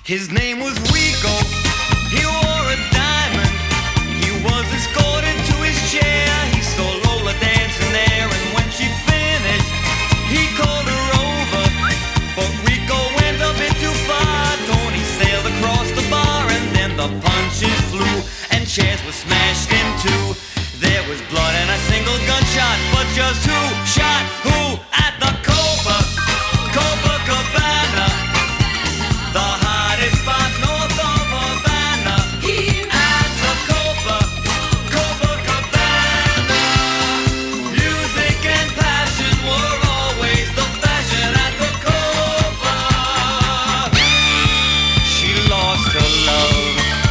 His name was Rico. He wore a diamond. He was escorted to his chair. He saw Lola dancing there, and when she finished, he called her over. But Rico went a bit too far. Tony sailed across the bar, and then the punches flew, and chairs were smashed in two. There was blood and a single gunshot, but just who shot who at the Copacabana? The hottest spot north of Havana. At the Copacabana. Music and passion were always the fashion at the Copa. She lost her love.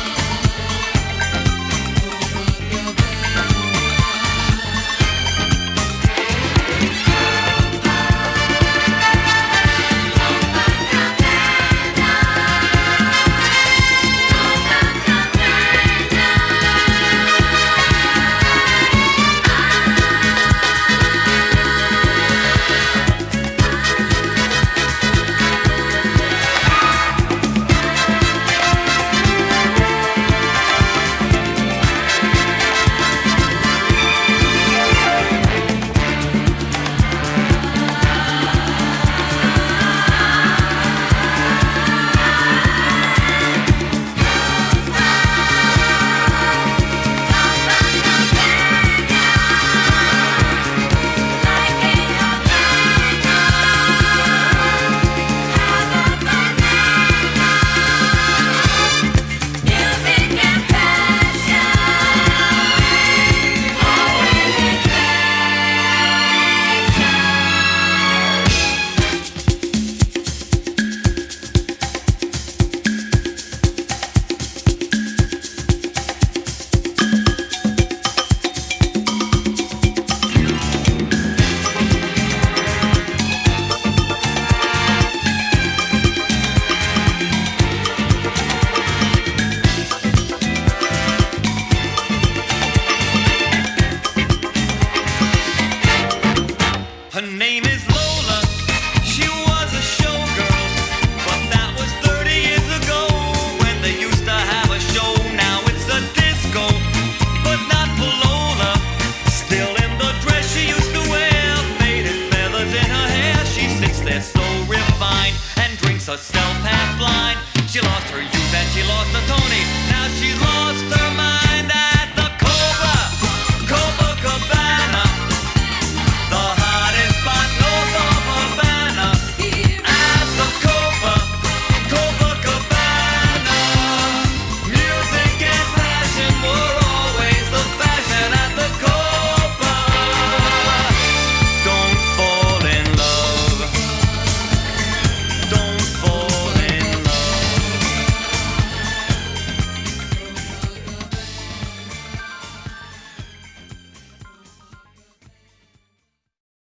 Her name is Lola. She was a showgirl, but that was 30 years ago when they used to have a show. Now it's a disco, but not for Lola. Still in the dress she used to wear, faded feathers in her hair. She sits there so refined and drinks herself half blind. She lost her youth and she lost her Tony. Now she's lost her mind.